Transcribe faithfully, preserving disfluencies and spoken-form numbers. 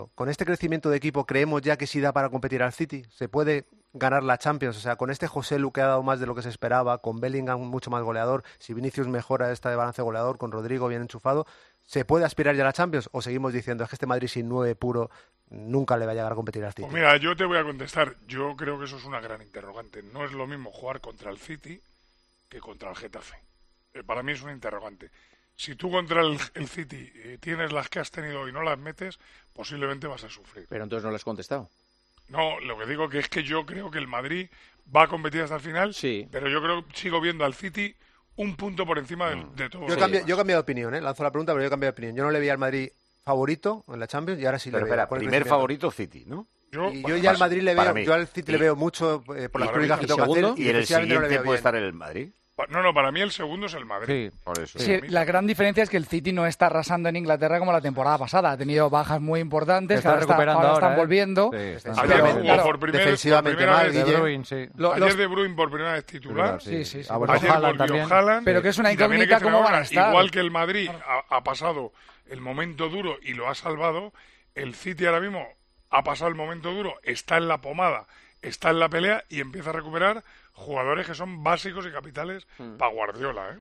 Con este crecimiento de equipo, ¿creemos ya que sí da para competir al City? ¿Se puede ganar la Champions? O sea, con este Joselu que ha dado más de lo que se esperaba, con Bellingham mucho más goleador, si Vinicius mejora esta de balance goleador, con Rodrigo bien enchufado, ¿se puede aspirar ya a la Champions? ¿O seguimos diciendo es que este Madrid sin nueve puro nunca le va a llegar a competir al City? Pues mira, yo te voy a contestar. Yo creo que eso es una gran interrogante. No es lo mismo jugar contra el City que contra el Getafe. Eh, para mí es una interrogante. Si tú contra el, el City eh, tienes las que has tenido y no las metes, posiblemente vas a sufrir. Pero entonces no le has contestado. No, lo que digo que es que yo creo que el Madrid va a competir hasta el final, sí. pero yo creo sigo viendo al City un punto por encima de, de todos. Yo, cambié, yo he cambiado de opinión, ¿eh? Lanzo la pregunta, pero yo he cambiado de opinión. Yo no le veía al Madrid favorito en la Champions y ahora sí pero le espera, veo. primer favorito City, ¿no? Yo, y yo ya al Madrid le veo, yo al City le veo mucho eh, por las crónicas que tengo que hacer. Y en el siguiente no puede estar en el Madrid. No, no, para mí el segundo es el Madrid. Sí, por eso. Sí, la gran diferencia es que el City no está arrasando en Inglaterra como la temporada pasada. Ha tenido bajas muy importantes, está que ahora, está, ahora, ahora están ¿eh? volviendo. Sí, está pero, pero, claro, por primer, defensivamente por mal, vez, De Bruyne, sí. Lo, ayer los... De Bruyne por primera vez titular. Sí, sí, sí. Ah, bueno, ayer Haaland volvió Haaland. Pero que es una incógnita cómo van a estar. Igual que el Madrid ha, ha pasado el momento duro y lo ha salvado, el City ahora mismo ha pasado el momento duro, está en la pomada, está en la pelea y empieza a recuperar jugadores que son básicos y capitales mm. para Guardiola, ¿eh?